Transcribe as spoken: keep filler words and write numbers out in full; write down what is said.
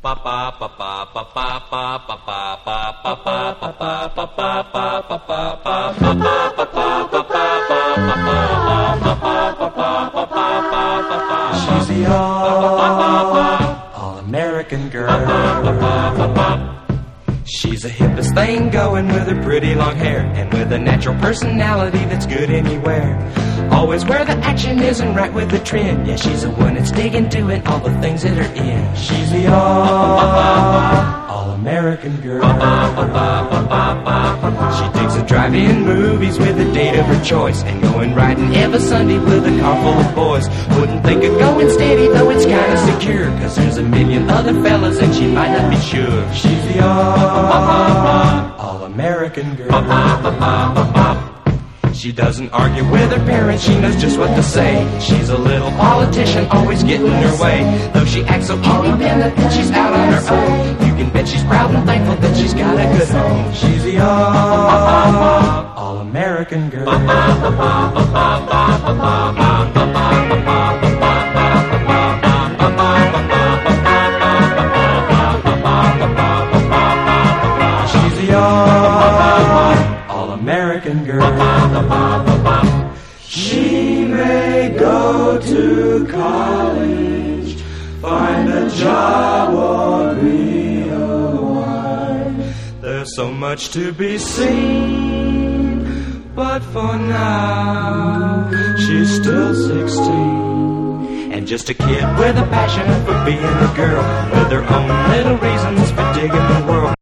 She's the all-American girl. She's the hippest thing going with her pretty long hair and with a natural personality that's good anywhere. Always where the action isn't right with the trend. Yeah, she's the one that's digging to it, all the things that are in. She's the all, all-American girl. She digs the drive-in movies with a date of her choice and going riding every Sunday with a car full of boys. Wouldn't think of going steady, though it's kind of secure, cause there's a million other fellas and she might not be sure. She's the all, all-American girl. She doesn't argue with her parents, she knows just what to say. She's a little politician, always getting her way. Though she acts so independent that she's out on her own, you can bet she's proud and thankful that she's got a good home. She's the all, all-American girl. She's the all, all-American girl. She may go to college, find a job or be a wife. There's so much to be seen, but for now she's still sixteen, and just a kid with a passion for being a girl, with her own little reasons for digging the world.